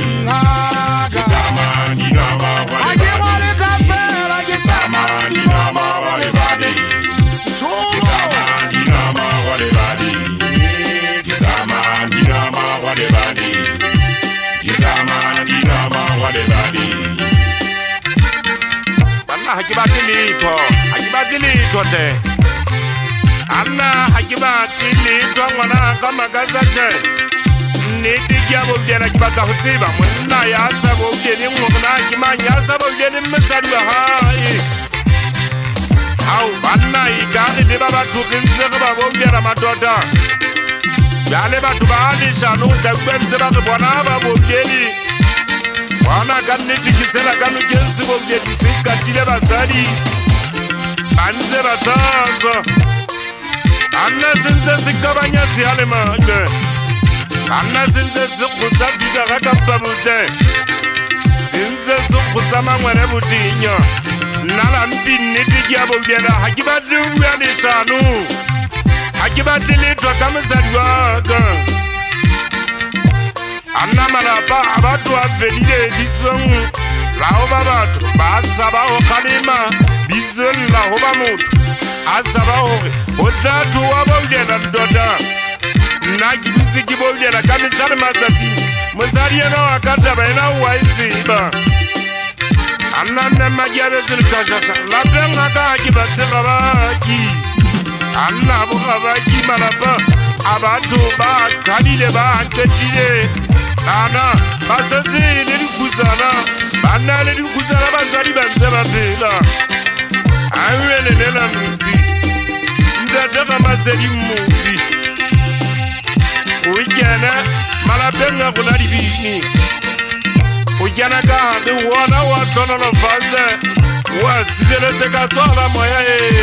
Anna hakibati litwa mwana kama gazache nidigia bogera kibata hutsiba mwana yasa bogeni mwana kimanya sa bogeni msalwa hai au banna igani de baba tukinze ba bogera madoda yale batu baali shanu takwenze ba bwana ba bogeni wana kanni dikisela kanu kensi bogeni sikatile basali Anze bataza Anna zinze zikabanya ziyale mande Anna zinze zukuza vida rakapa bute Zinze zukuza mangwere butinya Nala mbini digia bogera Hakibati uyani shanu Hakibati litwa kamizadwaga Anna maraba abatu avenide disong Lao babatu Basaba okalima Bizon la hoba mutu Asaba hoge Otatu wabogera ndoda Nagi biziki bogera Kami chane mazati Muzari ena wakata baina uwaiziba Anna magiare zilkashasha Labden haka hakibati gabaki Anna bugabaki malapa Abatu ba kadile ba anketile Ana Basazi nili kuzana Bana nili kuzana Banzari banzeba pila Awele nena mbi Ndadaka mazeli mbi Ujana Malabenga kunari bini Ujana kahande wana watona na fanze Wazidele teka tola moya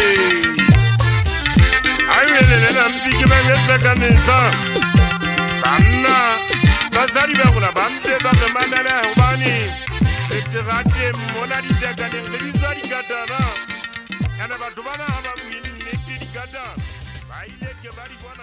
Awele nena mbi Kibenge teka nita Bana Bazari bakuna bante bake mandana ubani Seterate monari teka Nengilizari katana Yana batubana haba mwini nekiri kata Baile ke bari kwana